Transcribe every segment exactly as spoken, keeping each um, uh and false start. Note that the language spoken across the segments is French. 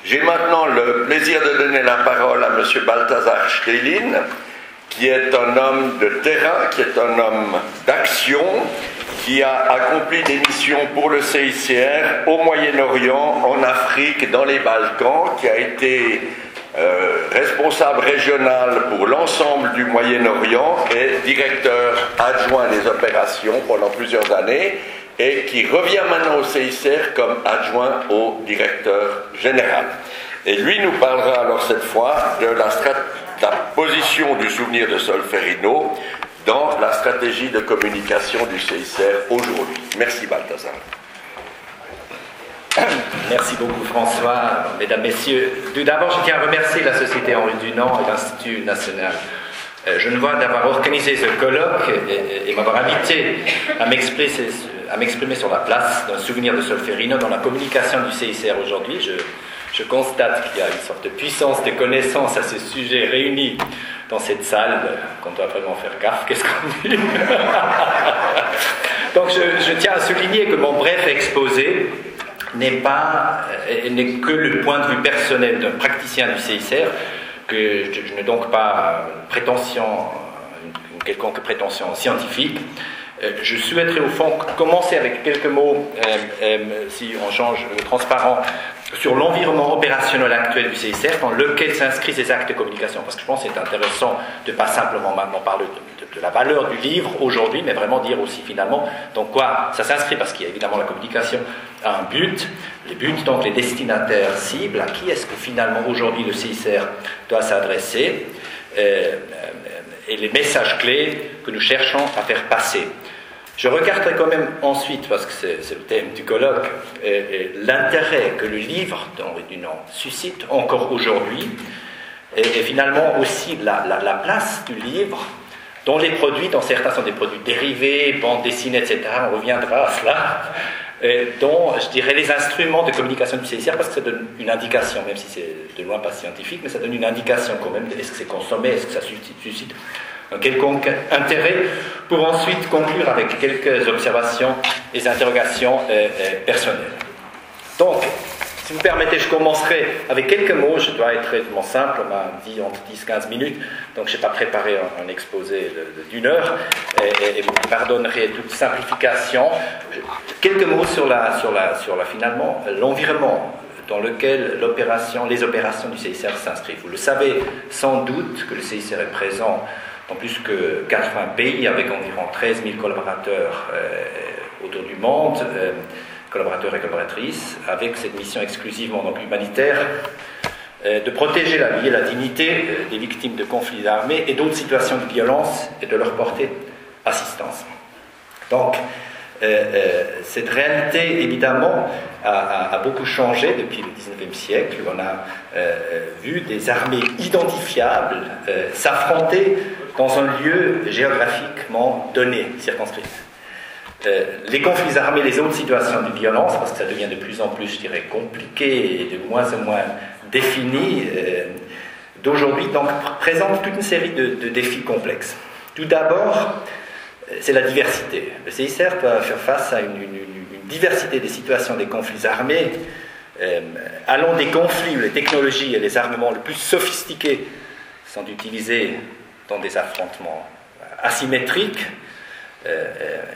J'ai maintenant le plaisir de donner la parole à M. Balthazar Stehlin, qui est un homme de terrain, qui est un homme d'action, qui a accompli des missions pour le C I C R au Moyen-Orient, en Afrique, dans les Balkans, qui a été euh, responsable régional pour l'ensemble du Moyen-Orient et directeur adjoint des opérations pendant plusieurs années, et qui revient maintenant au C I C R comme adjoint au directeur général. Et lui nous parlera alors cette fois de la, la position du souvenir de Solferino dans la stratégie de communication du C I C R aujourd'hui. Merci Balthazar. Merci beaucoup François, mesdames, messieurs. Tout d'abord, je tiens à remercier la Société Henri Dunant et l'Institut national euh, genevois d'avoir organisé ce colloque et, et, et m'avoir invité à m'exprimer à m'exprimer sur la place d'un souvenir de Solferino dans la communication du C I C R aujourd'hui. Je, je constate qu'il y a une sorte de puissance de connaissance à ce sujet réunie dans cette salle, qu'on doit vraiment faire gaffe. Qu'est-ce qu'on dit? Donc je, je tiens à souligner que mon bref exposé n'est pas, n'est que le point de vue personnel d'un praticien du C I C R, que je, je n'ai donc pas prétention, une quelconque prétention scientifique. Je souhaiterais au fond commencer avec quelques mots, euh, euh, si on change le transparent, sur l'environnement opérationnel actuel du C I C R, dans lequel s'inscrivent ces actes de communication. Parce que je pense que c'est intéressant de ne pas simplement maintenant parler de, de, de la valeur du livre aujourd'hui, mais vraiment dire aussi finalement dans quoi ça s'inscrit, parce qu'il y a évidemment la communication à un but, les buts, donc les destinataires cibles, à qui est-ce que finalement aujourd'hui le C I C R doit s'adresser, euh, et les messages clés que nous cherchons à faire passer. Je regarderai quand même ensuite, parce que c'est le thème du colloque, l'intérêt que le livre d'Henri Dunant suscite encore aujourd'hui, et, et finalement aussi la, la, la place du livre dont les produits, dont certains sont des produits dérivés, bandes dessinées, et cetera, on reviendra à cela, et dont, je dirais, les instruments de communication du C I C R, parce que ça donne une indication, même si c'est de loin pas scientifique, mais ça donne une indication quand même, est-ce que c'est consommé, est-ce que ça suscite un quelconque intérêt, pour ensuite conclure avec quelques observations et interrogations euh, euh, personnelles. Donc, si vous permettez, je commencerai avec quelques mots. Je dois être vraiment simple, on m'a dit entre dix à quinze minutes, donc je n'ai pas préparé un, un exposé d'une heure, et, et vous me pardonnerez toute simplification. Quelques mots sur, la, sur, la, sur la, finalement l'environnement dans lequel l'opération, les opérations du C I C R s'inscrivent. Vous le savez sans doute que le C I C R est présent dans plus que quatre-vingts pays, avec environ treize mille collaborateurs euh, autour du monde, euh, collaborateurs et collaboratrices, avec cette mission exclusivement donc humanitaire, euh, de protéger la vie et la dignité euh, des victimes de conflits armés et d'autres situations de violence et de leur porter assistance. Donc, euh, euh, cette réalité, évidemment, a, a, a beaucoup changé depuis le dix-neuvième siècle. On a euh, vu des armées identifiables euh, s'affronter dans un lieu géographiquement donné, circonscrit. Euh, les conflits armés, les autres situations de violence, parce que ça devient de plus en plus, je dirais, compliqué et de moins en moins défini, euh, d'aujourd'hui, donc, présentent toute une série de, de défis complexes. Tout d'abord, c'est la diversité. Le C I C R doit faire face à une, une, une diversité des situations des conflits armés, euh, allant des conflits où les technologies et les armements les plus sophistiqués sont utilisés dans des affrontements asymétriques. Euh,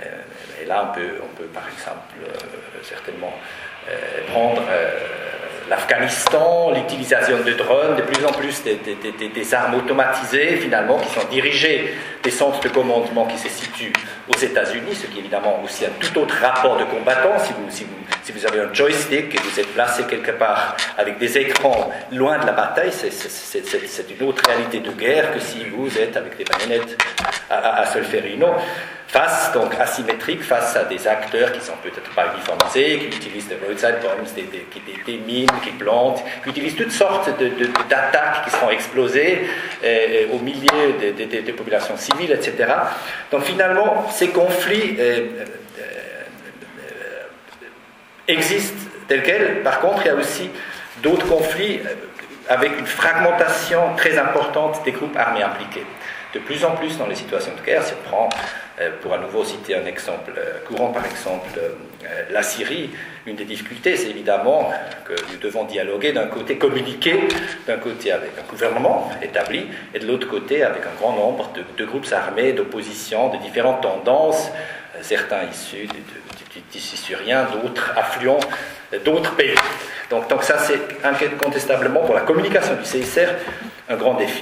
et là, on peut, on peut par exemple, euh, certainement euh, prendre euh, l'Afghanistan, l'utilisation de drones, de plus en plus des, des, des, des armes automatisées, finalement, qui sont dirigées des centres de commandement qui se situent aux États-Unis, ce qui est évidemment aussi un tout autre rapport de combattant. Si vous, si vous, si vous avez un joystick et vous êtes placé quelque part avec des écrans loin de la bataille, c'est une autre réalité de guerre que si vous êtes avec des baïonnettes à, à, à Solferino. Face, donc asymétrique, face à des acteurs qui sont peut-être pas uniformisés, qui utilisent des roadside bombs, des, des, des, des mines, qui plantent, qui utilisent toutes sortes d'attaques qui seront explosées euh, au milieu des, des, des, des populations civiles, et cetera. Donc finalement, ces conflits euh, euh, existent tels quels. Par contre, il y a aussi d'autres conflits avec une fragmentation très importante des groupes armés impliqués. de plus en plus dans les situations de guerre. Si on prend, euh, pour à nouveau citer un exemple euh, courant, par exemple, euh, la Syrie, une des difficultés, c'est évidemment que nous devons dialoguer, d'un côté communiquer, d'un côté avec un gouvernement établi, et de l'autre côté avec un grand nombre de, de groupes armés, d'opposition, de différentes tendances, euh, certains issus du tissu syrien, d'autres affluents d'autres pays. Donc, donc ça, c'est incontestablement pour la communication du C I C R un grand défi.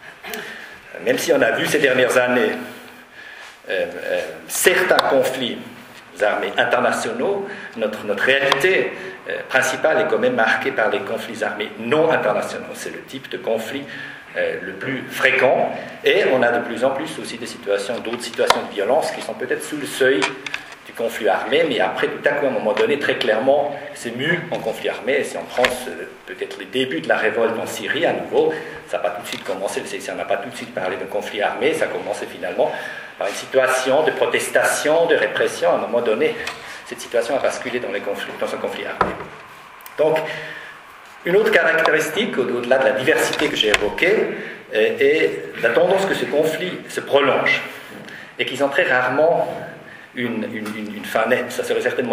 Même si on a vu ces dernières années euh, euh, certains conflits armés internationaux, notre, notre réalité euh, principale est quand même marquée par les conflits armés non internationaux. C'est le type de conflit euh, le plus fréquent, et on a de plus en plus aussi des situations, d'autres situations de violence qui sont peut-être sous le seuil du conflit armé, mais après, tout à coup, à un moment donné, très clairement, c'est mu en conflit armé. Et si on prend ce, peut-être les débuts de la révolte en Syrie, à nouveau, ça n'a pas tout de suite commencé, le C I C R n'a pas tout de suite parlé d'un conflit armé, ça a commencé finalement par une situation de protestation, de répression. À un moment donné, cette situation a basculé dans, les conflits, dans un conflit armé. Donc, une autre caractéristique, au-delà de la diversité que j'ai évoquée, est la tendance que ce conflit se prolonge et qu'ils ont très rarement Une, une, une, une fin nette. Ça serait certainement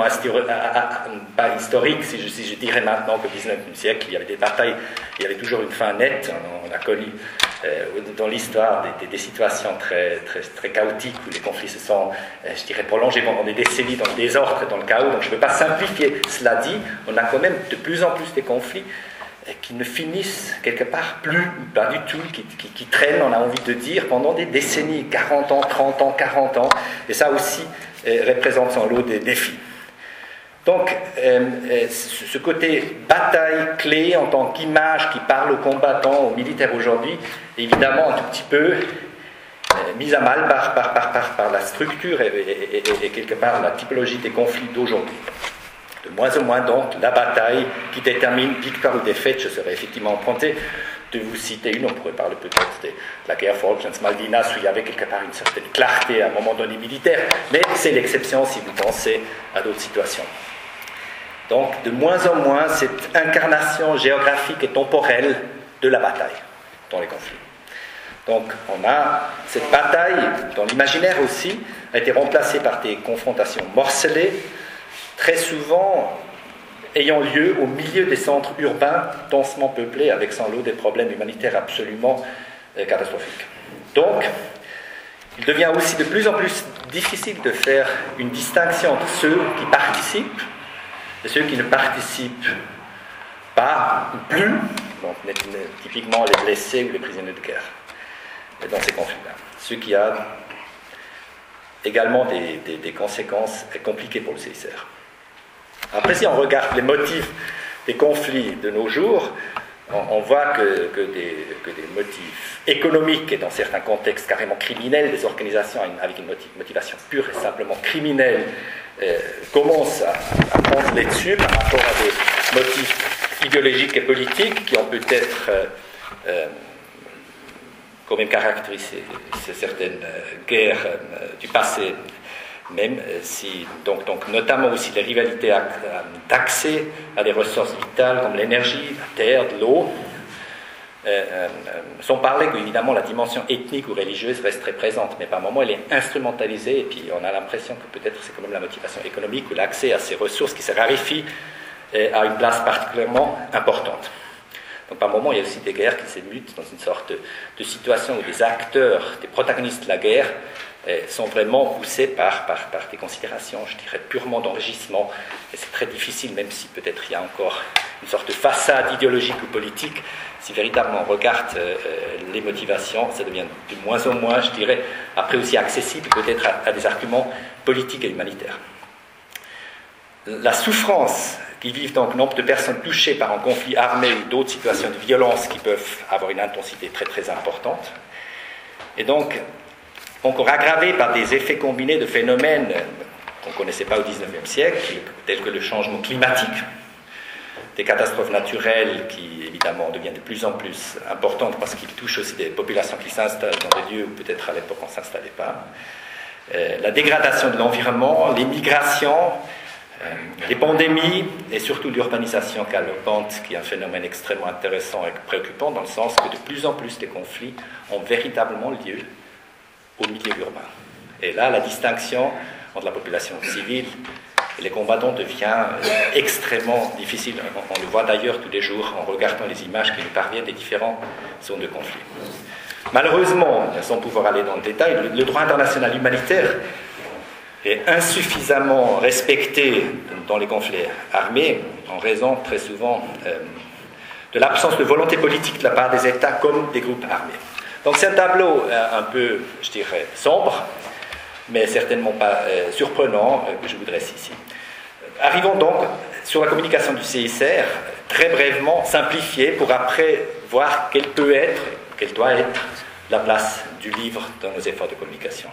pas historique si je, si je dirais maintenant qu'au dix-neuvième siècle, il y avait des batailles, il y avait toujours une fin nette. On, on a connu euh, dans l'histoire des, des, des situations très, très, très chaotiques où les conflits se sont, euh, je dirais, prolongés pendant des décennies dans le désordre et dans le chaos. Donc je ne veux pas simplifier. Cela dit, on a quand même de plus en plus des conflits qui ne finissent quelque part plus, pas du tout, qui, qui, qui traînent, on a envie de dire, pendant des décennies, quarante ans, trente ans, quarante ans, et ça aussi euh, représente son lot des défis. Donc, euh, euh, ce côté bataille clé en tant qu'image qui parle aux combattants, aux militaires aujourd'hui, est évidemment un tout petit peu euh, mise à mal par, par, par, par, par la structure et, et, et, et quelque part la typologie des conflits d'aujourd'hui. De moins en moins, donc, la bataille qui détermine victoire ou défaite. Je serais effectivement emprunté de vous citer une. On pourrait parler peut-être de la guerre Falklands-Malvinas, où il y avait quelque part une certaine clarté à un moment donné militaire, mais c'est l'exception si vous pensez à d'autres situations. Donc, de moins en moins, cette incarnation géographique et temporelle de la bataille dans les conflits. Donc, on a cette bataille, dans l'imaginaire aussi, a été remplacée par des confrontations morcelées, très souvent ayant lieu au milieu des centres urbains densément peuplés, avec sans lot des problèmes humanitaires absolument euh, catastrophiques. Donc, il devient aussi de plus en plus difficile de faire une distinction entre ceux qui participent et ceux qui ne participent pas ou plus, donc typiquement les blessés ou les prisonniers de guerre, dans ces conflits-là. Ce qui a également des, des, des conséquences compliquées pour le C I C R. Après, si on regarde les motifs des conflits de nos jours, on, on voit que, que, des, que des motifs économiques et dans certains contextes carrément criminels, des organisations avec une motivation pure et simplement criminelle euh, commencent à, à prendre les dessus par rapport à des motifs idéologiques et politiques qui ont peut-être euh, euh, quand même caractérisé certaines euh, guerres euh, du passé. Même si, donc, donc, notamment aussi les rivalités d'accès à des ressources vitales comme l'énergie, la terre, de l'eau, euh, euh, sans parler qu'évidemment la dimension ethnique ou religieuse reste très présente, mais par moments elle est instrumentalisée, et puis on a l'impression que peut-être c'est quand même la motivation économique ou l'accès à ces ressources qui se raréfient et a une place particulièrement importante. Donc par moments il y a aussi des guerres qui se mutent dans une sorte de, de situation où des acteurs, des protagonistes de la guerre, sont vraiment poussés par, par, par des considérations, je dirais, purement d'enrichissement. Et c'est très difficile, même si peut-être il y a encore une sorte de façade idéologique ou politique, si véritablement on regarde euh, les motivations, ça devient de moins en moins, je dirais, après aussi accessible peut-être à, à des arguments politiques et humanitaires. La souffrance qui vivent donc nombre de personnes touchées par un conflit armé ou d'autres situations de violence qui peuvent avoir une intensité très très importante. Et donc, encore aggravé par des effets combinés de phénomènes qu'on ne connaissait pas au dix-neuvième siècle, tels que le changement climatique, des catastrophes naturelles qui, évidemment, deviennent de plus en plus importantes parce qu'ils touchent aussi des populations qui s'installent dans des lieux où peut-être à l'époque on ne s'installait pas, euh, la dégradation de l'environnement, les migrations, les pandémies et surtout l'urbanisation galopante, qui est un phénomène extrêmement intéressant et préoccupant dans le sens que de plus en plus des conflits ont véritablement lieu au milieu urbain. Et là, la distinction entre la population civile et les combattants devient extrêmement difficile. On le voit d'ailleurs tous les jours en regardant les images qui nous parviennent des différentes zones de conflit. Malheureusement, sans pouvoir aller dans le détail, le droit international humanitaire est insuffisamment respecté dans les conflits armés en raison très souvent euh, de l'absence de volonté politique de la part des États comme des groupes armés. Donc c'est un tableau euh, un peu, je dirais, sombre, mais certainement pas euh, surprenant euh, que je voudrais ici. Arrivons donc sur la communication du C I C R, très brièvement simplifiée, pour après voir quelle peut être, quelle doit être la place du livre dans nos efforts de communication.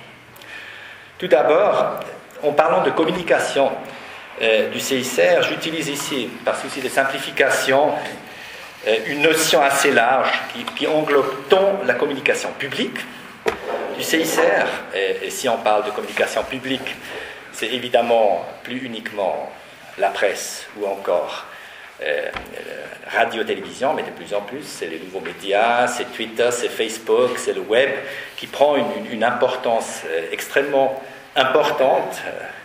Tout d'abord, en parlant de communication euh, du C I C R, j'utilise ici, par souci de simplification, euh, une notion assez large qui, qui englobe tant la communication publique du C I C R, et, et si on parle de communication publique, c'est évidemment plus uniquement la presse ou encore euh, radio-télévision, mais de plus en plus, c'est les nouveaux médias, c'est Twitter, c'est Facebook, c'est le web, qui prend une, une importance euh, extrêmement importante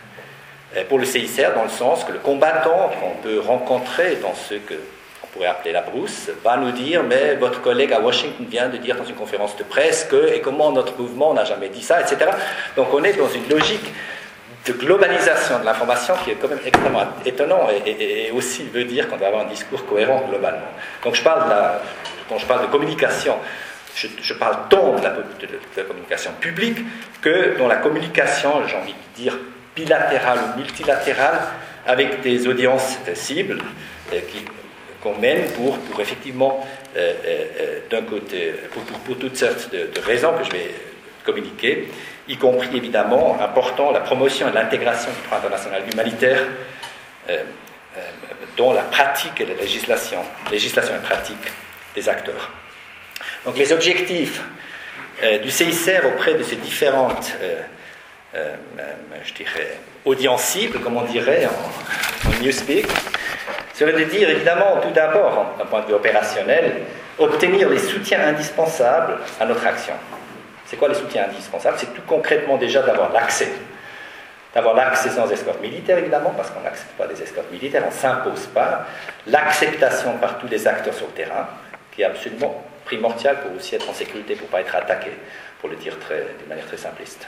euh, pour le C I C R, dans le sens que le combattant qu'on peut rencontrer dans ce que on pourrait appeler la brousse, va nous dire, mais votre collègue à Washington vient de dire dans une conférence de presse que, et comment notre mouvement n'a jamais dit ça, et cetera. Donc on est dans une logique de globalisation de l'information qui est quand même extrêmement étonnant et, et, et aussi veut dire qu'on doit avoir un discours cohérent globalement. Donc je parle de la, quand je parle de communication, je, je parle tant de la, de, de la communication publique que dans la communication, j'ai envie de dire, bilatérale ou multilatérale avec des audiences cibles euh, qui, qu'on mène pour, pour effectivement, euh, euh, d'un côté, pour, pour, pour toutes sortes de, de raisons que je vais communiquer, y compris évidemment important la promotion et l'intégration du droit international humanitaire euh, euh, dans la pratique et la législation, législation et pratique des acteurs. Donc les objectifs euh, du C I C R auprès de ces différentes, euh, euh, je dirais, audiences cibles, comme on dirait en, en newspeak, serait de dire évidemment tout d'abord, d'un point de vue opérationnel, obtenir les soutiens indispensables à notre action. C'est quoi les soutiens indispensables? C'est tout concrètement déjà d'avoir l'accès. D'avoir l'accès sans escorte militaire, évidemment, parce qu'on n'accepte pas des escortes militaires, on ne s'impose pas. L'acceptation par tous les acteurs sur le terrain, qui est absolument primordial pour aussi être en sécurité, pour ne pas être attaqué, pour le dire très, de manière très simpliste.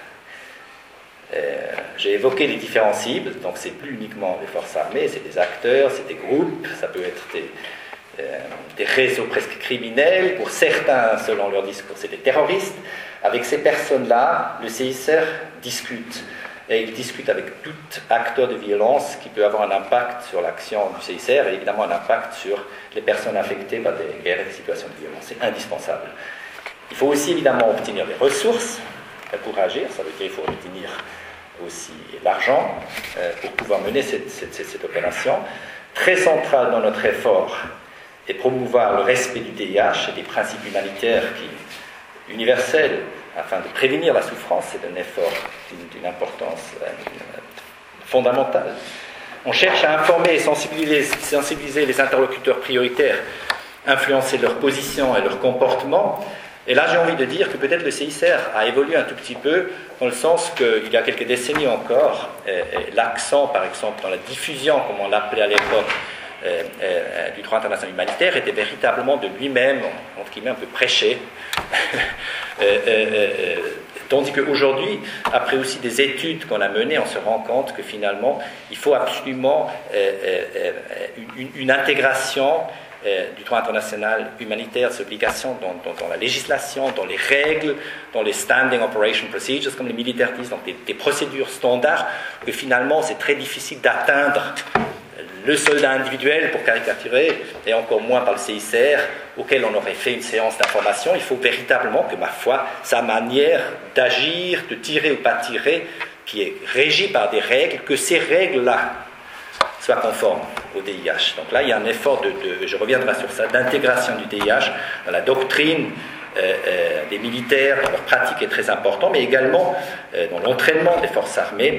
Euh, j'ai évoqué les différents cibles, donc c'est plus uniquement les forces armées, c'est des acteurs, c'est des groupes, ça peut être des... Euh, des réseaux presque criminels, pour certains, selon leur discours, c'est des terroristes. Avec ces personnes-là, le C I C R discute. Et il discute avec tout acteur de violence qui peut avoir un impact sur l'action du C I C R et évidemment un impact sur les personnes affectées par des guerres et des situations de violence. C'est indispensable. Il faut aussi évidemment obtenir des ressources pour agir, ça veut dire qu'il faut obtenir aussi l'argent euh, pour pouvoir mener cette, cette, cette, cette opération. Très centrale dans notre effort et promouvoir le respect du D I H et des principes humanitaires qui, universels afin de prévenir la souffrance. C'est un effort d'une, d'une importance euh, fondamentale. On cherche à informer et sensibiliser, sensibiliser les interlocuteurs prioritaires, influencer leur position et leur comportement. Et là, j'ai envie de dire que peut-être le C I C R a évolué un tout petit peu, dans le sens qu'il y a quelques décennies encore, et, et l'accent, par exemple, dans la diffusion, comme on l'appelait à l'époque, Euh, euh, du droit international humanitaire était véritablement de lui-même, entre guillemets, un peu prêché. euh, euh, euh, tandis qu'aujourd'hui, après aussi des études qu'on a menées, on se rend compte que finalement, il faut absolument euh, euh, une, une intégration euh, du droit international humanitaire, des obligations dans, dans, dans la législation, dans les règles, dans les standing operation procedures, comme les militaires disent, donc des, des procédures standards, que finalement, c'est très difficile d'atteindre le soldat individuel, pour caricaturer, et encore moins par le C I C R, auquel on aurait fait une séance d'information. Il faut véritablement que, ma foi, sa manière d'agir, de tirer ou pas tirer, qui est régie par des règles, que ces règles-là soient conformes au D I H. Donc là, il y a un effort, de, de je reviendrai sur ça, d'intégration du D I H dans la doctrine euh, euh, des militaires, dans leur pratique est très important, mais également euh, dans l'entraînement des forces armées,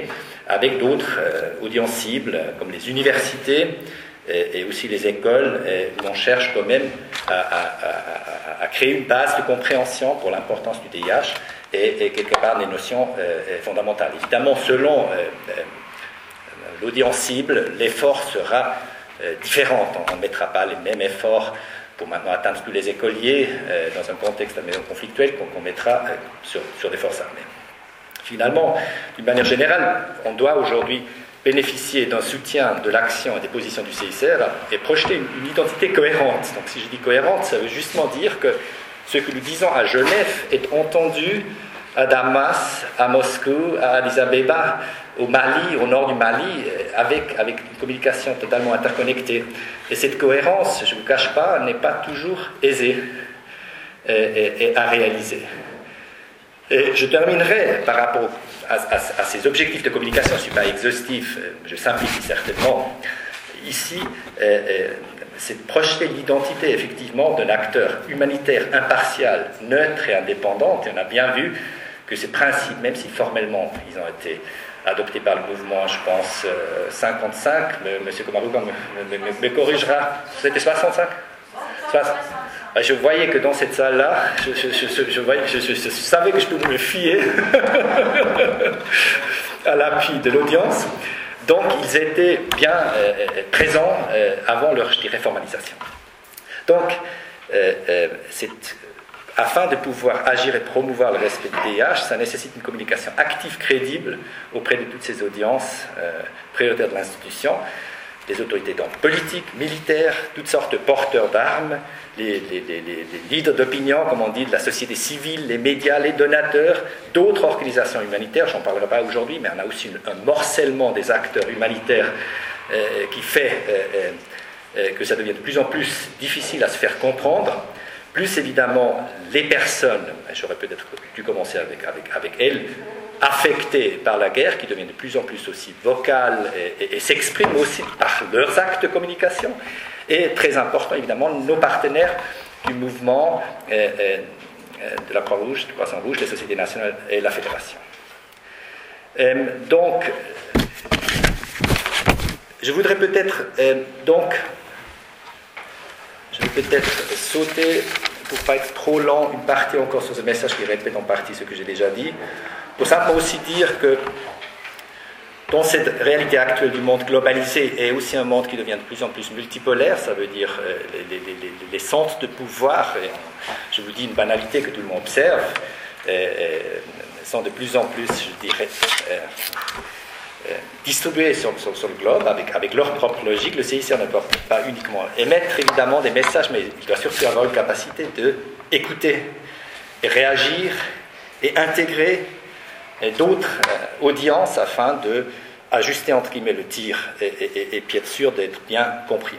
avec d'autres euh, audiences cibles, comme les universités et, et aussi les écoles, et où on cherche quand même à, à, à, à créer une base de compréhension pour l'importance du D I H et, et quelque part des notions euh, fondamentales. Évidemment, selon euh, euh, l'audience cible, l'effort sera euh, différent. On ne mettra pas les mêmes efforts pour maintenant atteindre tous les écoliers euh, dans un contexte conflictuel qu'on qu'on mettra euh, sur, sur des forces armées. Finalement, d'une manière générale, on doit aujourd'hui bénéficier d'un soutien de l'action et des positions du C I C R et projeter une, une identité cohérente. Donc si je dis cohérente, ça veut justement dire que ce que nous disons à Genève est entendu à Damas, à Moscou, à Addis Abeba, au Mali, au nord du Mali, avec, avec une communication totalement interconnectée. Et cette cohérence, je ne vous cache pas, n'est pas toujours aisée et, et, et à réaliser. Et je terminerai par rapport à, à, à ces objectifs de communication, je ne suis pas exhaustif, je simplifie certainement. Ici, euh, euh, c'est de projeter l'identité effectivement d'un acteur humanitaire impartial, neutre et indépendant. Et on a bien vu que ces principes, même si formellement ils ont été adoptés par le mouvement, je pense, euh, cinquante-cinq, M. Komarougan me, me, me, me corrigera, c'était soixante-cinq soixante. Je voyais que dans cette salle-là, je, je, je, je, voyais, je, je, je savais que je pouvais me fier à l'appui de l'audience. Donc, ils étaient bien euh, présents euh, avant leur, je dirais, formalisation. Donc, euh, euh, c'est, afin de pouvoir agir et promouvoir le respect du D I H, ça nécessite une communication active, crédible, auprès de toutes ces audiences euh, prioritaires de l'institution, des autorités donc politiques, militaires, toutes sortes de porteurs d'armes, les, les, les, les leaders d'opinion, comme on dit, de la société civile, les médias, les donateurs, d'autres organisations humanitaires, j'en parlerai pas aujourd'hui, mais on a aussi une, un morcellement des acteurs humanitaires euh, qui fait euh, euh, que ça devient de plus en plus difficile à se faire comprendre, plus évidemment les personnes, j'aurais peut-être dû commencer avec, avec, avec elles, affectés par la guerre, qui deviennent de plus en plus aussi vocales et, et, et s'expriment aussi par leurs actes de communication. Et très important, évidemment, nos partenaires du mouvement euh, euh, de la Croix-Rouge, du Croissant-Rouge, les sociétés nationales et la Fédération. Euh, donc, je voudrais peut-être, euh, donc, je vais peut-être sauter, pour ne pas être trop lent, une partie encore sur ce message qui répète en partie ce que j'ai déjà dit, pour simplement aussi dire que dans cette réalité actuelle du monde globalisé et aussi un monde qui devient de plus en plus multipolaire, ça veut dire euh, les, les, les, les centres de pouvoir, et je vous dis une banalité que tout le monde observe, euh, euh, sont de plus en plus, je dirais, euh, euh, distribués sur, sur, sur le globe avec, avec leur propre logique. Le C I C R ne peut pas uniquement émettre évidemment des messages, mais il doit surtout avoir une capacité d'écouter et réagir et intégrer d'autres euh, audiences afin de ajuster entre guillemets le tir et, et, et puis être sûr d'être bien compris.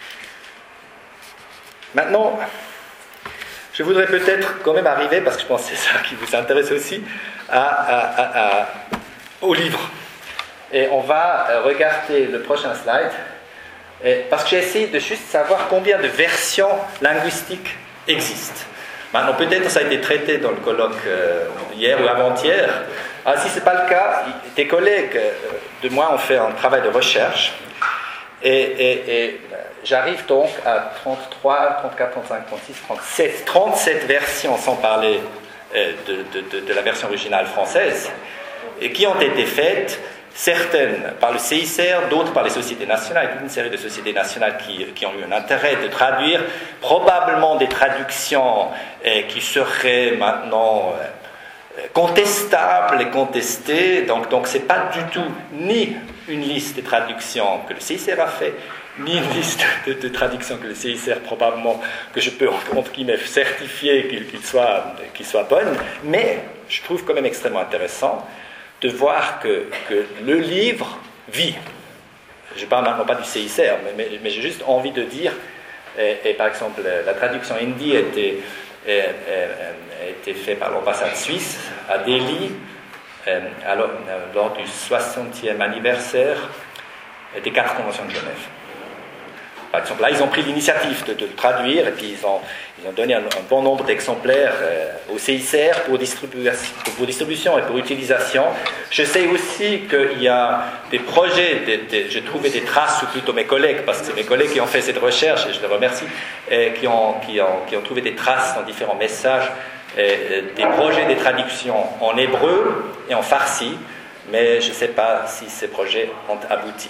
Maintenant, je voudrais peut-être quand même arriver, parce que je pense que c'est ça qui vous intéresse aussi, à, à, à, à, au livre. Et on va regarder le prochain slide, et, parce que j'ai essayé de juste savoir combien de versions linguistiques existent. Maintenant, peut-être ça a été traité dans le colloque euh, hier ou avant-hier. Ah, si ce n'est pas le cas, des collègues de moi ont fait un travail de recherche et, et, et j'arrive donc à trente-trois, trente-quatre, trente-cinq, trente-six, trente-sept, trente-sept versions sans parler euh, de, de, de, de la version originale française et qui ont été faites, certaines par le C I C R, d'autres par les sociétés nationales, toute une série de sociétés nationales qui, qui ont eu un intérêt de traduire, probablement des traductions euh, qui seraient maintenant euh, contestables et contestées, donc, donc ce n'est pas du tout ni une liste de traductions que le C I C R a fait, ni une liste de, de traductions que le C I C R probablement, que je peux entre guillemets certifier qu'il, qu'il soit, qu'il soit bonne, mais je trouve quand même extrêmement intéressant de voir que, que le livre vit. Je ne parle maintenant pas du C I C R, mais, mais, mais j'ai juste envie de dire, et, et par exemple la traduction hindi a été, a, a, a été faite par l'ambassade suisse à Delhi, alors, lors du soixantième anniversaire des quatre conventions de Genève. par exemple, là, ils ont pris l'initiative de, de le traduire et puis ils ont, ils ont donné un, un bon nombre d'exemplaires euh, au C I C R pour, pour distribution et pour utilisation. Je sais aussi qu'il y a des projets, des, des, j'ai trouvé des traces, ou plutôt mes collègues, parce que c'est mes collègues qui ont fait cette recherche, et je les remercie, et qui, ont, qui, ont, qui ont trouvé des traces dans différents messages, et, et des projets de traduction en hébreu et en farsi, mais je ne sais pas si ces projets ont abouti.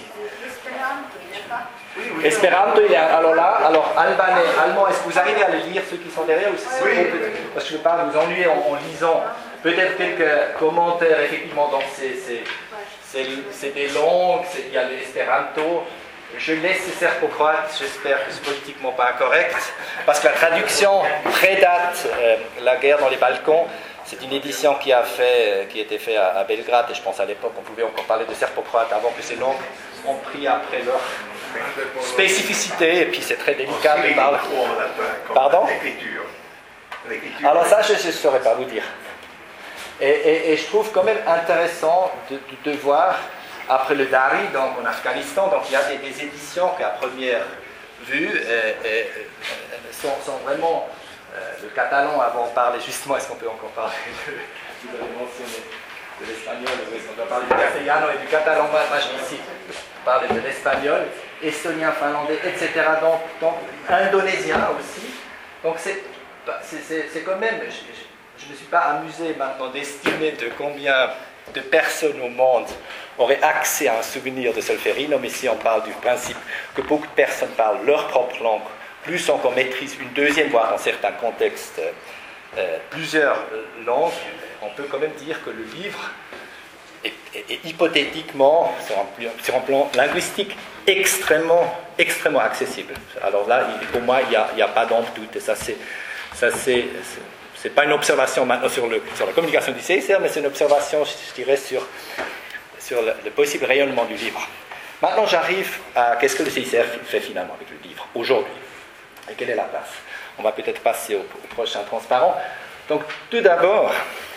Espéranto, il est alors là, alors albanais, allemand, est-ce que vous arrivez à le lire, ceux qui sont derrière, ou c'est oui. Parce que je ne veux pas vous ennuyer en, en lisant peut-être quelques commentaires, effectivement, donc c'est des langues, il y a l'espéranto, je laisse ce serbo-croate, j'espère que c'est politiquement pas incorrect, parce que la traduction prédate euh, la guerre dans les Balkans. C'est une édition qui a fait, qui a été faite à, à Belgrade, et je pense à l'époque on pouvait encore parler de serbo-croate avant que ces langues ont pris après leur spécificité, et puis c'est très délicat de parler. Pardon? Alors ça, je ne saurais pas vous dire. Et, et, et je trouve quand même intéressant de, de, de voir, après le Dari, donc en Afghanistan, donc il y a des, des éditions qui à première vue et, et, sont, sont vraiment... Le catalan, avant on parlait justement, est-ce qu'on peut encore parler de, vous avez mentionné de l'espagnol, est-ce qu'on doit parler du castellano et du catalan, moi je ici, parler de l'espagnol, estonien, finlandais, et cetera. Donc, donc indonésien aussi. Donc c'est quand même, je ne me suis pas amusé maintenant d'estimer de combien de personnes au monde auraient accès à un souvenir de Solferino, mais si on parle du principe que beaucoup de personnes parlent leur propre langue, plus encore maîtrise une deuxième, voire dans certains contextes, euh, plusieurs langues, on peut quand même dire que le livre est, est, est hypothétiquement, sur un, sur un plan linguistique, extrêmement, extrêmement accessible. Alors là, il, pour moi, il n'y a, il y a pas d'ombre de doute. Et ça, c'est, ça, c'est, c'est pas une observation maintenant sur, le, sur la communication du C I C R, mais c'est une observation, je dirais, sur, sur le, le possible rayonnement du livre. Maintenant, j'arrive à qu'est-ce que le C I C R fait finalement avec le livre aujourd'hui. Et quelle est la place? On va peut-être passer au, au prochain transparent. Donc, tout d'abord,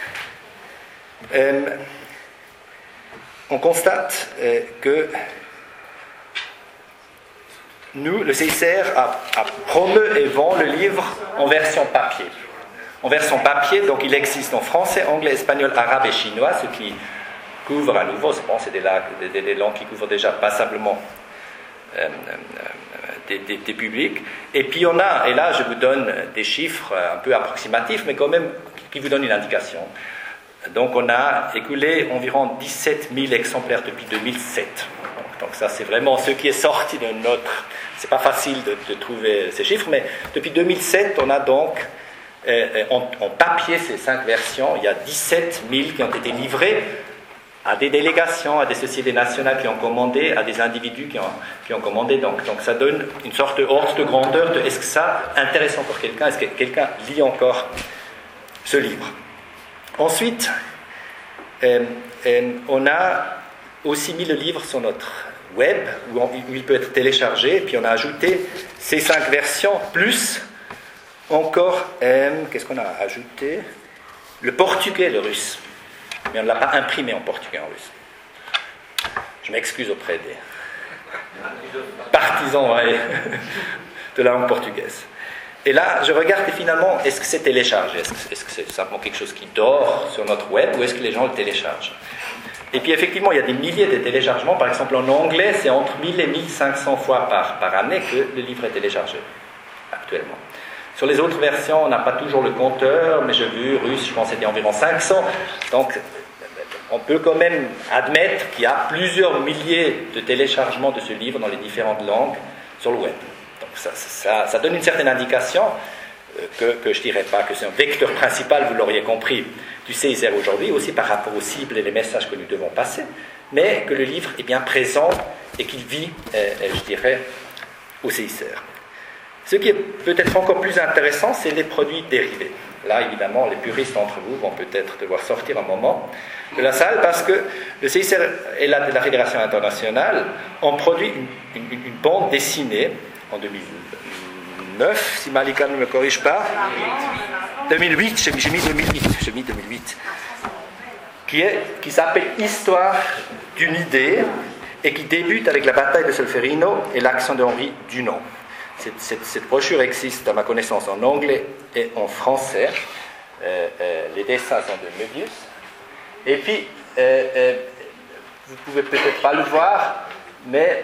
euh, on constate euh, que nous, le C I C R, a, a promeut et vend le livre en version papier. En version papier, donc il existe en français, anglais, espagnol, arabe et chinois, ce qui couvre à nouveau, je pense, c'est des, des, des langues qui couvrent déjà passablement euh, euh, Des, des, des publics. Et puis on a, et là je vous donne des chiffres un peu approximatifs, mais quand même qui vous donnent une indication. Donc on a écoulé environ dix-sept mille exemplaires depuis deux mille sept. Donc, donc ça c'est vraiment ce qui est sorti de notre... C'est pas facile de, de trouver ces chiffres, mais depuis deux mille sept on a donc euh, en, en papier ces cinq versions, il y a dix-sept mille qui ont été livrés à des délégations, à des sociétés nationales qui ont commandé, à des individus qui ont, qui ont commandé. Donc, donc ça donne une sorte de ordre de grandeur de est-ce que ça intéresse encore quelqu'un, est-ce que quelqu'un lit encore ce livre. Ensuite, euh, euh, on a aussi mis le livre sur notre web où, on, où il peut être téléchargé, et puis on a ajouté ces cinq versions, plus encore, euh, qu'est-ce qu'on a ajouté? Le portugais et le russe. Mais on ne l'a pas imprimé en portugais en russe. Je m'excuse auprès des partisans ouais, de la langue portugaise. Et là, je regarde et finalement, est-ce que c'est téléchargé? Est-ce que, est-ce que c'est simplement quelque chose qui dort sur notre web, ou est-ce que les gens le téléchargent? Et puis effectivement, il y a des milliers de téléchargements. Par exemple, en anglais, c'est entre mille et mille cinq cents fois par, par année que le livre est téléchargé, actuellement. Sur les autres versions, on n'a pas toujours le compteur, mais j'ai vu, russe, je pense que c'était environ cinq cents. Donc, on peut quand même admettre qu'il y a plusieurs milliers de téléchargements de ce livre dans les différentes langues sur le web. Donc, ça, ça, ça donne une certaine indication euh, que, que je ne dirais pas que c'est un vecteur principal, vous l'auriez compris, du C I C R aujourd'hui, aussi par rapport aux cibles et les messages que nous devons passer, mais que le livre est bien présent et qu'il vit, euh, je dirais, au C I C R. Ce qui est peut-être encore plus intéressant, c'est les produits dérivés. Là, évidemment, les puristes d'entre vous vont peut-être devoir sortir un moment de la salle, parce que le C I C R et la, la Fédération internationale ont produit une, une, une bande dessinée en deux mille neuf, si Malika ne me corrige pas. deux mille huit, j'ai mis deux mille huit, j'ai mis deux mille huit, qui, est, qui s'appelle Histoire d'une idée, et qui débute avec la bataille de Solferino et l'action de Henri Dunant. Cette, cette, cette brochure existe, à ma connaissance, en anglais et en français. Euh, euh, les dessins sont de Möbius. Et puis, euh, euh, vous ne pouvez peut-être pas le voir, mais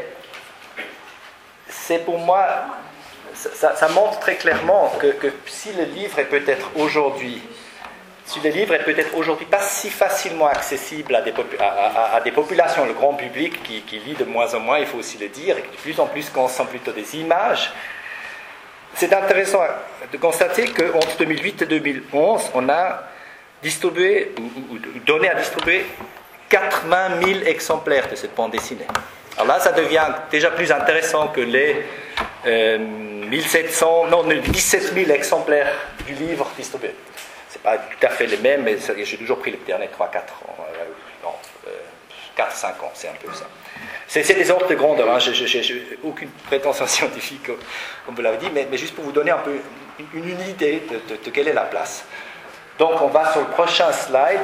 c'est pour moi, ça, ça montre très clairement que, que si le livre est peut-être aujourd'hui, si le livre est peut-être aujourd'hui pas si facilement accessible à des, popu- à, à, à des populations, le grand public qui, qui lit de moins en moins, il faut aussi le dire, et de plus en plus consomme plutôt des images, c'est intéressant de constater qu'entre deux mille huit et deux mille onze, on a distribué, ou, ou donné à distribuer quatre-vingt mille exemplaires de cette bande dessinée. Alors là, ça devient déjà plus intéressant que les euh, mille sept cents, non, dix-sept mille exemplaires du livre distribué. Ce n'est pas tout à fait les mêmes, mais j'ai toujours pris le dernier trois quatre ans, euh, non, euh, quatre cinq ans, c'est un peu ça. C'est, c'est des ordres de grandeur, hein. Je n'ai aucune prétention scientifique, comme vous l'avez dit, mais, mais juste pour vous donner un peu une, une idée de, de, de quelle est la place. Donc on va sur le prochain slide.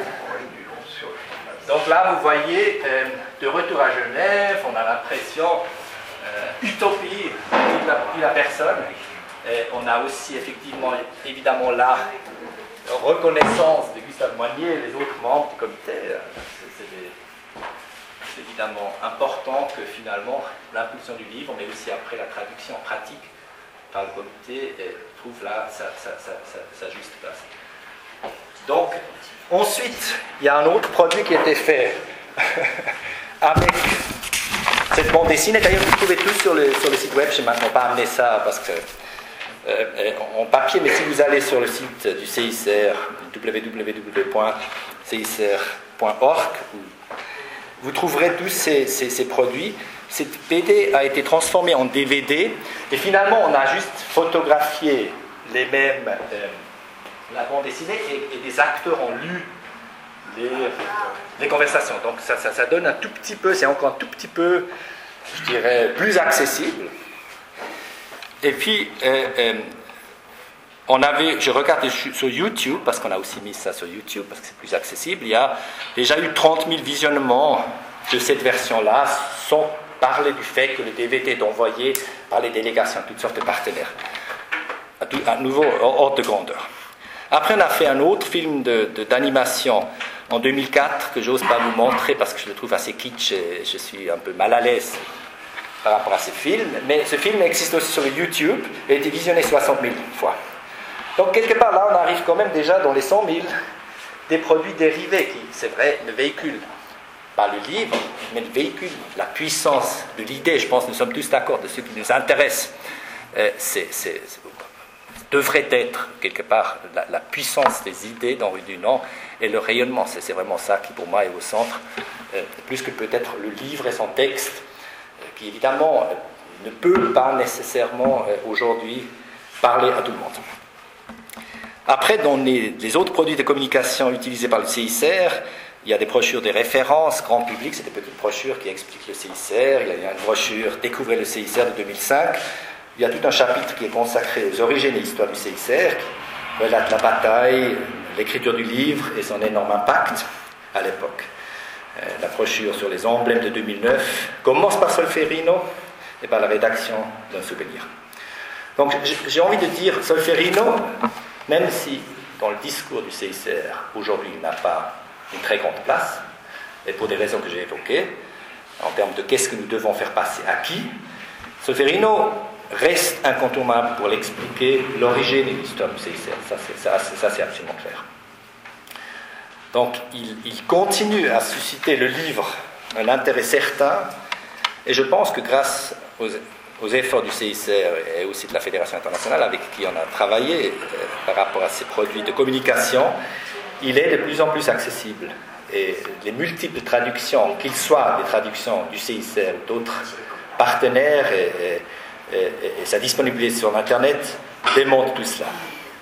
Donc là, vous voyez, euh, de retour à Genève, on a l'impression euh, utopie, puis la, puis la personne. Et on a aussi effectivement, évidemment là, reconnaissance de Gustave Moignet et les autres membres du comité. C'est, c'est, des, c'est évidemment important que finalement l'impulsion du livre, mais aussi après la traduction pratique par le comité, trouve là sa, sa, sa, sa, sa juste place. Donc, ensuite, il y a un autre produit qui a été fait avec cette bande dessinée. D'ailleurs, vous trouvez tout sur le, sur le site web. Je n'ai maintenant pas amené ça parce que euh, en papier, mais si vous allez sur le site du C I C R, w w w point c i c r point org, vous trouverez tous ces, ces, ces produits. Cette B D a été transformée en D V D et finalement, on a juste photographié les mêmes... Euh, la bande dessinée et, et des acteurs ont lu les, les conversations. Donc ça, ça, ça donne un tout petit peu, c'est encore un tout petit peu, je dirais, plus accessible. Et puis, euh, euh, on avait, je regarde sur YouTube, parce qu'on a aussi mis ça sur YouTube, parce que c'est plus accessible, il y a déjà eu trente mille visionnements de cette version-là, sans parler du fait que le D V D est envoyé par les délégations, toutes sortes de partenaires, à, tout, à nouveau hors de grandeur. Après, on a fait un autre film de, de, d'animation en deux mille quatre que j'ose pas vous montrer parce que je le trouve assez kitsch et je suis un peu mal à l'aise par rapport à ce film. Mais ce film existe aussi sur YouTube et a été visionné soixante mille fois. Donc, quelque part, là, on arrive quand même déjà dans les cent mille des produits dérivés qui, c'est vrai, ne véhiculent pas le livre, mais véhiculent la puissance de l'idée. Je pense que nous sommes tous d'accord de ce qui nous intéresse. Euh, c'est... c'est, c'est devrait être, quelque part, la, la puissance des idées dans Rue du Nord et le rayonnement. C'est, c'est vraiment ça qui, pour moi, est au centre, euh, plus que peut-être le livre et son texte, euh, qui, évidemment, euh, ne peut pas nécessairement, euh, aujourd'hui, parler à tout le monde. Après, dans les, les autres produits de communication utilisés par le C I C R, il y a des brochures de référence, grand public, c'est des petites brochures qui expliquent le C I C R. Il y a une brochure « Découvrez le C I C R » de deux mille cinq. Il y a tout un chapitre qui est consacré aux origines et l'histoire du C I C R, qui relate la bataille, l'écriture du livre et son énorme impact à l'époque. Euh, la brochure sur les emblèmes de deux mille neuf commence par Solferino et par la rédaction d'un souvenir. Donc j'ai envie de dire, Solferino, même si dans le discours du C I C R, aujourd'hui, il n'a pas une très grande place, et pour des raisons que j'ai évoquées, en termes de qu'est-ce que nous devons faire passer à qui, Solferino reste incontournable pour l'expliquer l'origine et l'histoire du C I C R. Ça, c'est, ça, c'est, ça, c'est absolument clair. Donc, il, il continue à susciter le livre un intérêt certain, et je pense que grâce aux, aux efforts du C I C R et aussi de la Fédération internationale avec qui on a travaillé euh, par rapport à ces produits de communication, il est de plus en plus accessible. Et les multiples traductions, qu'ils soient des traductions du C I C R ou d'autres partenaires et, et Et, et, et sa disponibilité sur Internet démontre tout cela.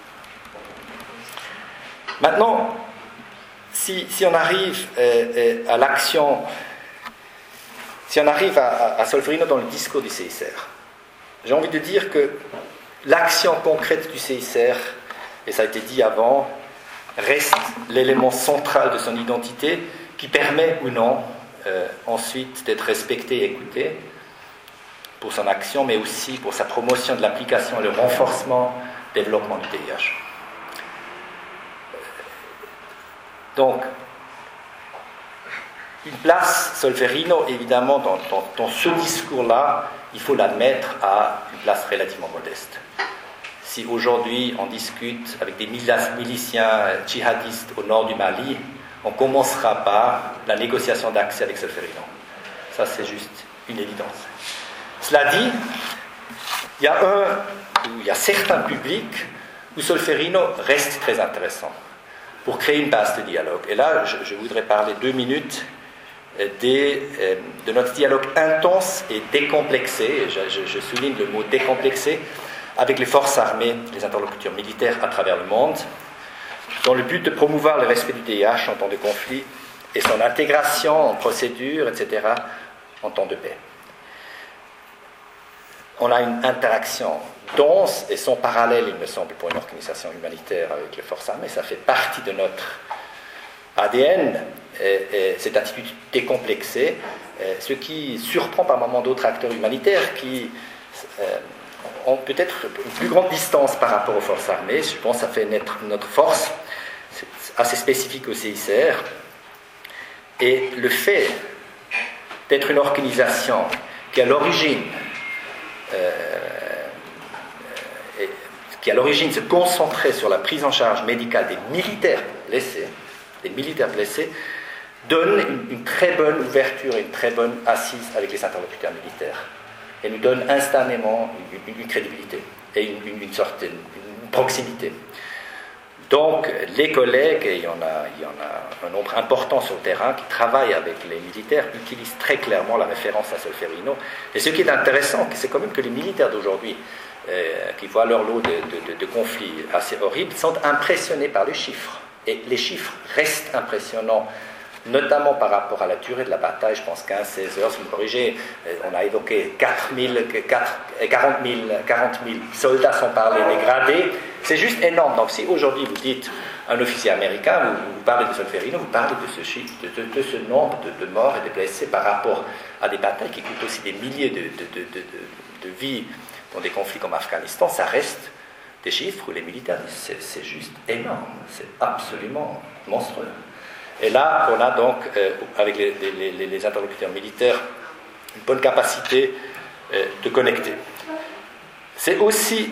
Maintenant, si, si on arrive euh, à l'action, si on arrive à, à Solferino dans le discours du C I C R, j'ai envie de dire que l'action concrète du C I C R, et ça a été dit avant, reste l'élément central de son identité qui permet ou non euh, ensuite d'être respecté et écouté. pour son action, mais aussi pour sa promotion de l'application et le renforcement, développement du T I H. Donc, une place, Solferino, évidemment, dans, dans, dans ce discours-là, il faut l'admettre, à une place relativement modeste. Si aujourd'hui on discute avec des miliciens djihadistes au nord du Mali, on ne commencera pas la négociation d'accès avec Solferino. Ça, c'est juste une évidence. Cela dit, il y a un, il y a certains publics où Solferino reste très intéressant pour créer une base de dialogue. Et là, je, je voudrais parler deux minutes des, de notre dialogue intense et décomplexé, je, je, je souligne le mot décomplexé, avec les forces armées, les interlocuteurs militaires à travers le monde, dans le but de promouvoir le respect du T I H en temps de conflit et son intégration en procédure, et cetera, en temps de paix. On a une interaction dense et sans parallèle, il me semble, pour une organisation humanitaire avec les forces armées. Ça fait partie de notre A D N, et, et cette attitude décomplexée, et ce qui surprend par moments d'autres acteurs humanitaires qui euh, ont peut-être une plus grande distance par rapport aux forces armées. Je pense que ça fait notre, notre force, c'est assez spécifique au C I C R. Et le fait d'être une organisation qui, à l'origine, euh, et, qui à l'origine se concentrait sur la prise en charge médicale des militaires blessés, des militaires blessés, donne une, une très bonne ouverture et une très bonne assise avec les interlocuteurs militaires. Et nous donne instantanément une, une, une crédibilité et une, une, une sorte de proximité. Donc, les collègues, et il y, en a, il y en a un nombre important sur le terrain, qui travaillent avec les militaires, utilisent très clairement la référence à Solferino. Et ce qui est intéressant, c'est quand même que les militaires d'aujourd'hui, euh, qui voient leur lot de, de, de, de conflits assez horribles, sont impressionnés par les chiffres. Et les chiffres restent impressionnants, notamment par rapport à la durée de la bataille. Je pense quinze à seize heures, si vous me corrigez, on a évoqué quarante mille soldats sans parler des gradés. C'est juste énorme. Donc si aujourd'hui vous dites un officier américain, vous, vous parlez de Solferino, vous parlez de ce chiffre, de, de, de ce nombre de, de morts et de blessés par rapport à des batailles qui coûtent aussi des milliers de, de, de, de, de, de vies dans des conflits comme Afghanistan. Ça reste des chiffres où les militaires disent c'est juste énorme, c'est absolument monstrueux. Et là, on a donc, euh, avec les, les, les, les interlocuteurs militaires, une bonne capacité euh, de connecter. C'est aussi,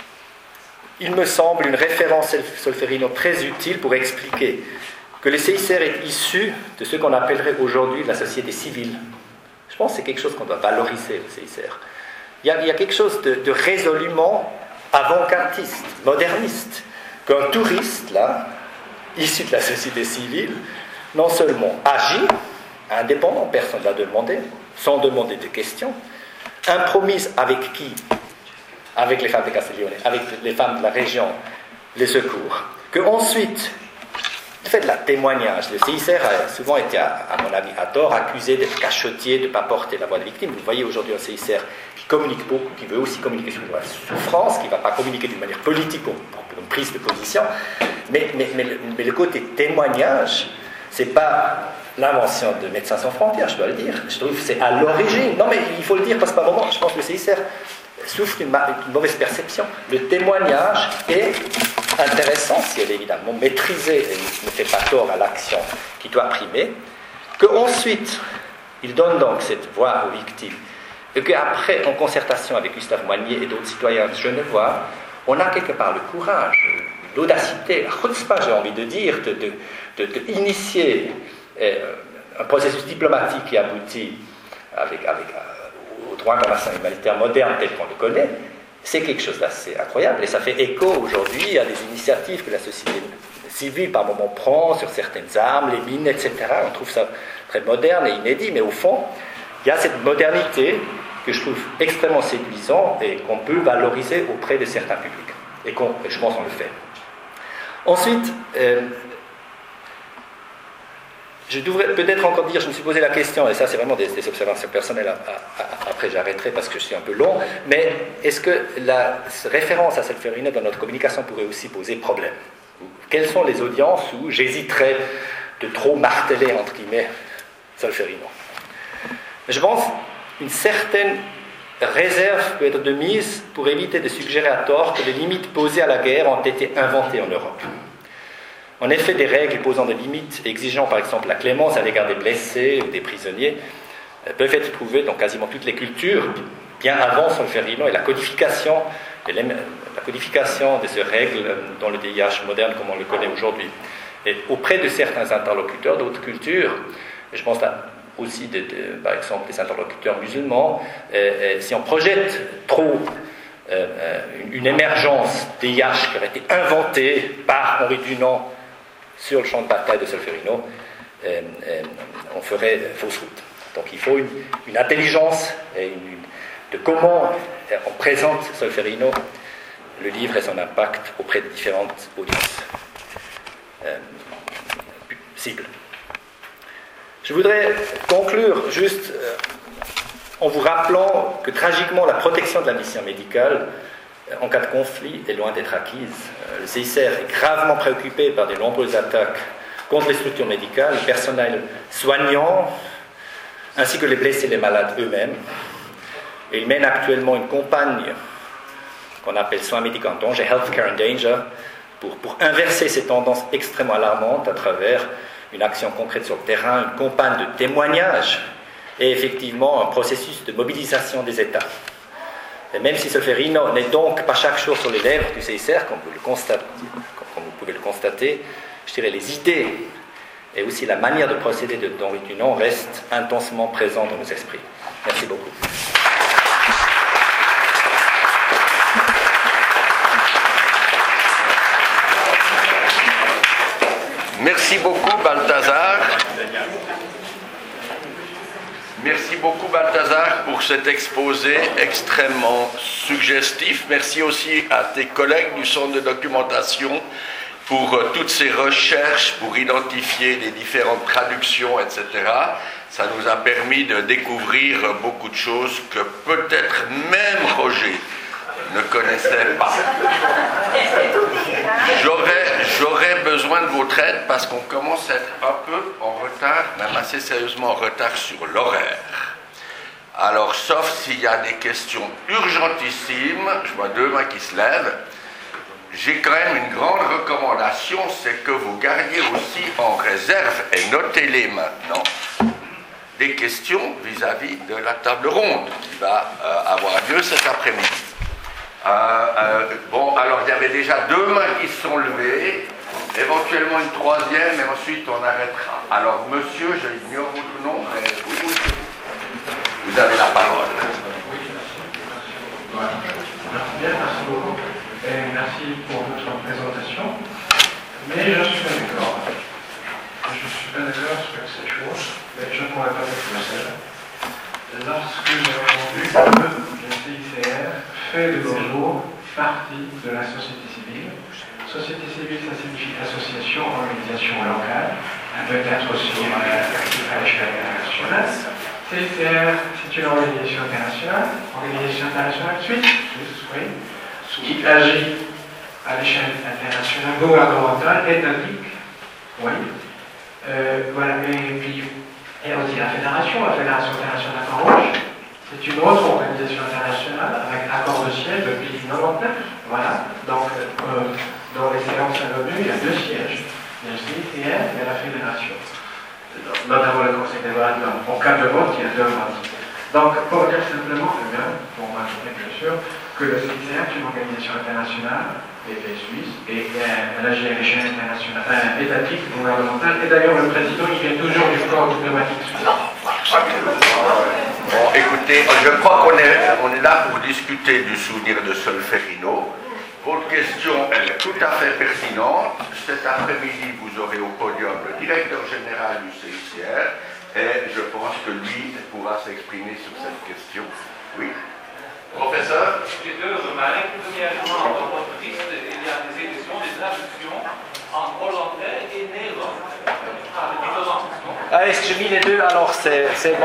il me semble, une référence Solferino très utile pour expliquer que le C I C R est issu de ce qu'on appellerait aujourd'hui la société civile. Je pense que c'est quelque chose qu'on doit valoriser au C I C R. Il y a, il y a quelque chose de, de résolument avant-gardiste, moderniste, qu'un touriste, là, issu de la société civile, non seulement agit, indépendant, personne ne l'a demandé, sans demander de questions, impromise avec qui? Avec les femmes de Castiglione, avec les femmes de la région, les secours. Que ensuite, le fait de la témoignage, le C I C R a souvent été, à, à mon avis, à tort, accusé d'être cachotier, de ne pas porter la voix des victimes. Vous voyez aujourd'hui un C I C R qui communique beaucoup, qui veut aussi communiquer sur la souffrance, qui ne va pas communiquer d'une manière politique pour, pour une prise de position. Mais, mais, mais, le, mais le côté témoignage, ce n'est pas l'invention de Médecins sans frontières, je dois le dire. Je trouve que c'est à l'origine. Non, mais il faut le dire parce qu'à un moment, je pense que le C I C R souffre d'une mauvaise perception. Le témoignage est intéressant si elle est évidemment maîtrisée et ne fait pas tort à l'action qui doit primer. Qu'ensuite, il donne donc cette voix aux victimes. Et qu'après, en concertation avec Gustave Moignet et d'autres citoyens genevois, on a quelque part le courage, l'audacité, la chutzpah, j'ai envie de dire, de, de, de, de initier euh, un processus diplomatique qui aboutit avec, avec, euh, au droit international humanitaire moderne tel qu'on le connaît. C'est quelque chose d'assez incroyable et ça fait écho aujourd'hui à des initiatives que la société civile par moments prend sur certaines armes, les mines, et cetera. On trouve ça très moderne et inédit, mais au fond, il y a cette modernité que je trouve extrêmement séduisante et qu'on peut valoriser auprès de certains publics. Et, qu'on, et je pense qu'on le fait. Ensuite, euh, je devrais peut-être encore dire, je me suis posé la question, et ça c'est vraiment des, des observations personnelles, à, à, à, après j'arrêterai parce que je suis un peu long, mais est-ce que la référence à Solferino dans notre communication pourrait aussi poser problème? Quelles sont les audiences où j'hésiterais de trop marteler, entre guillemets, Solferino? Je pense une certaine réserve peut être de mise pour éviter de suggérer à tort que les limites posées à la guerre ont été inventées en Europe. En effet, des règles posant des limites, exigeant par exemple la clémence à l'égard des blessés ou des prisonniers, peuvent être trouvées dans quasiment toutes les cultures, bien avant Solferino et la codification, et la codification de ces règles dans le D I H moderne comme on le connaît aujourd'hui. Et auprès de certains interlocuteurs d'autres cultures, et je pense là aussi de, de, par exemple des interlocuteurs musulmans, euh, euh, si on projette trop euh, une, une émergence D I H qui aurait été inventée par Henri Dunant sur le champ de bataille de Solferino, euh, euh, on ferait fausse route. Donc il faut une, une intelligence et une, une, de comment on présente Solferino, le livre et son impact auprès de différentes audiences euh, cibles. Je voudrais conclure juste euh, en vous rappelant que tragiquement la protection de la mission médicale euh, en cas de conflit est loin d'être acquise. Euh, le C I C R est gravement préoccupé par de nombreuses attaques contre les structures médicales, le personnel soignant, ainsi que les blessés et les malades eux-mêmes. Et il mène actuellement une campagne qu'on appelle soins médicaux en danger, Healthcare in Danger, pour, pour inverser ces tendances extrêmement alarmantes à travers une action concrète sur le terrain, une campagne de témoignage et effectivement un processus de mobilisation des États. Et même si Solferino n'est donc pas chaque jour sur les lèvres du C I C R, comme vous, le constatez, comme vous pouvez le constater, je dirais les idées et aussi la manière de procéder d'Henri Dunant restent intensement présentes dans nos esprits. Merci beaucoup. Merci beaucoup, Balthazar. Merci beaucoup, Balthazar, pour cet exposé extrêmement suggestif. Merci aussi à tes collègues du Centre de documentation pour euh, toutes ces recherches, pour identifier les différentes traductions, et cetera. Ça nous a permis de découvrir beaucoup de choses que peut-être même Roger ne connaissait pas. J'aurais, j'aurais besoin de votre aide parce qu'on commence à être un peu en retard, même assez sérieusement en retard sur l'horaire. Alors, sauf s'il y a des questions urgentissimes, je vois deux mains qui se lèvent, j'ai quand même une grande recommandation, c'est que vous gardiez aussi en réserve, et notez-les maintenant, des questions vis-à-vis de la table ronde qui va euh, avoir lieu cet après-midi. Euh, euh, bon, alors il y avait déjà deux mains qui se sont levées, éventuellement une troisième, et ensuite on arrêtera. Alors, monsieur, j'ignore votre nom, mais vous, vous avez la parole. Voilà. Merci bien, merci beaucoup, et merci pour votre présentation. Mais je ne suis pas d'accord. Je ne suis pas d'accord sur cette chose, mais je ne pourrais pas être le seul. Lorsque j'ai entendu que le C I C R fait de nos jours partie de la société civile. Société civile, ça signifie association, organisation locale, peut-être aussi actif à l'échelle internationale. C I C R, c'est une organisation internationale, organisation internationale suisse, suisse, oui, qui agit à l'échelle internationale, gouvernementale, étatique, oui. Euh, voilà, et puis il y a aussi la fédération, la Fédération internationale Croix-Rouge. C'est une autre organisation internationale avec accord de siège depuis mille neuf cent quatre-vingt-neuf. Voilà, donc euh, dans les séances à l'ONU, il y a deux sièges. Il y a le C I C R et la Fédération. Notamment le Conseil des droits de l'homme. En cas de vote, il y a deux votes. Donc, pour dire simplement, eh bien, pour rajouter bien sûr, que le C I C R est une organisation internationale, et suisse, et elle agit à l'échelle internationale, euh, étatique, gouvernementale, et d'ailleurs le président, il vient toujours du corps diplomatique suisse. Bon, écoutez, je crois qu'on est, on est là pour discuter du souvenir de Solferino. Votre question, elle est tout à fait pertinente. Cet après-midi, vous aurez au podium le directeur général du C I C R, et je pense que lui pourra s'exprimer sur cette question. Oui. Professeur? J'ai deux remarques. Premièrement, dans votre liste, il y a des éditions, des traductions en hollandais et néerlandais. Ah, est-ce que j'ai mis les deux? Alors, c'est bon.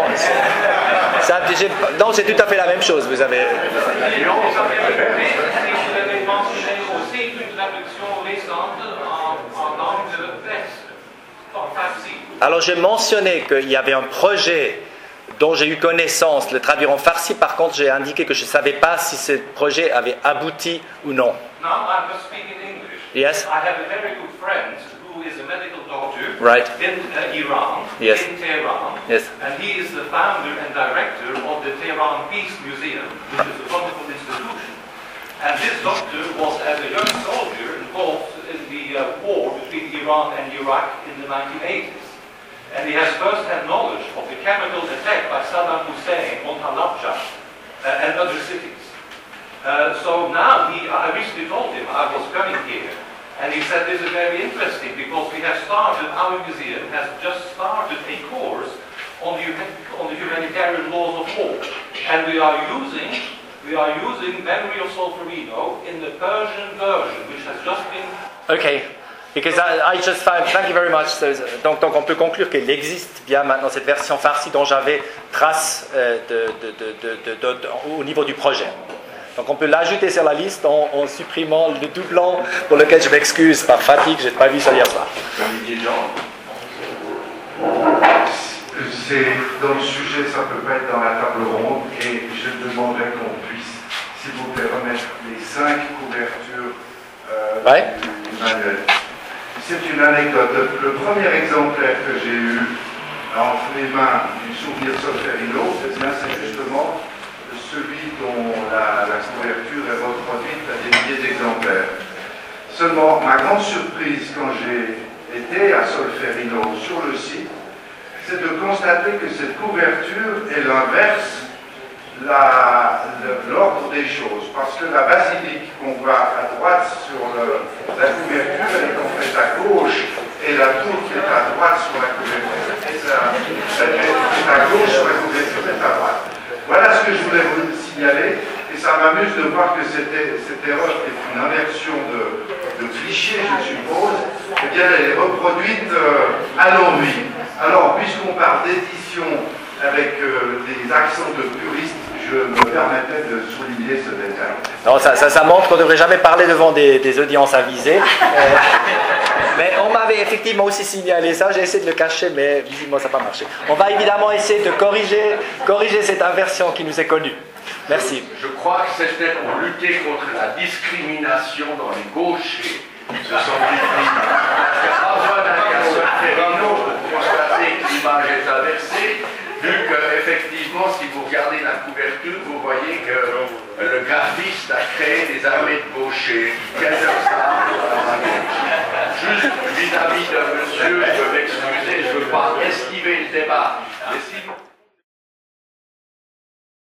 Non, c'est tout à fait la même chose. Vous avez. Mais vous avez mentionné aussi une traduction récente en, en langue de presse, en farsi. Alors, j'ai mentionné qu'il y avait un projet dont j'ai eu connaissance, le traduire en farsi. Par contre, j'ai indiqué que je ne savais pas si ce projet avait abouti ou non. Now I must speak in English. Yes. I have a very good friend who is a medical doctor Right. in uh, Iran, Yes. in Tehran, Yes. and he is the founder and director of the Tehran Peace Museum, which is a wonderful institution. And this doctor was, as a young soldier, involved in the uh, war between Iran and Iraq in the nineteen eighties. And he has first-hand knowledge of the chemical attack by Saddam Hussein on Halabja uh, and other cities. Uh, so now, he, I recently told him I was coming here, and he said this is very interesting because we have started, our museum has just started a course on the, on the humanitarian laws of war. And we are using, we are using Memory of Solferino in the Persian version, which has just been... Okay. Because I, I just found, thank you very much. So, donc, donc on peut conclure qu'il existe bien maintenant cette version farsi dont j'avais trace euh, de, de, de, de, de, de, au niveau du projet. Donc on peut l'ajouter sur la liste en, en supprimant le doublant pour lequel je m'excuse par fatigue, je n'ai pas vu ça hier soir. C'est dans le sujet, ça peut pas être dans la table ronde, et je demanderais qu'on puisse, s'il vous plaît, remettre les cinq couvertures euh, Ouais. du manuel. C'est une anecdote. Le premier exemplaire que j'ai eu entre les mains du souvenir Solferino, c'est bien, c'est justement celui dont la, la couverture est reproduite à des milliers d'exemplaires. Seulement, ma grande surprise quand j'ai été à Solferino sur le site, c'est de constater que cette couverture, elle inverse l'ordre des choses, parce que la basilique qu'on voit à droite sur le, la couverture, elle est en fait à gauche, et la tour qui est à droite sur la couverture est à, est à gauche sur la couverture est à droite. Voilà ce que je voulais vous signaler, et ça m'amuse de voir que cette, cette erreur est une inversion de, de cliché, je suppose, eh bien elle est reproduite euh, à l'envie. Alors, puisqu'on parle d'édition avec euh, des accents de puristes, je me permettais de souligner ce détail. Non, ça, ça, ça montre qu'on ne devrait jamais parler devant des, des audiences avisées. Euh, mais on m'avait effectivement aussi signalé ça, j'ai essayé de le cacher, mais visiblement ça n'a pas marché. On va évidemment essayer de corriger, corriger cette inversion qui nous est connue. Merci. Je crois que c'était pour lutter contre la discrimination dans les gauchers. Ce sont des crimes. Pas besoin d'un cas Solferino pour constater que l'image est inversée. Vu qu'effectivement, si vous regardez la couverture, vous voyez que le graphiste a créé des armées de gauchers. Juste vis-à-vis de monsieur, je veux m'excuser, je ne veux pas esquiver le débat. Mais si vous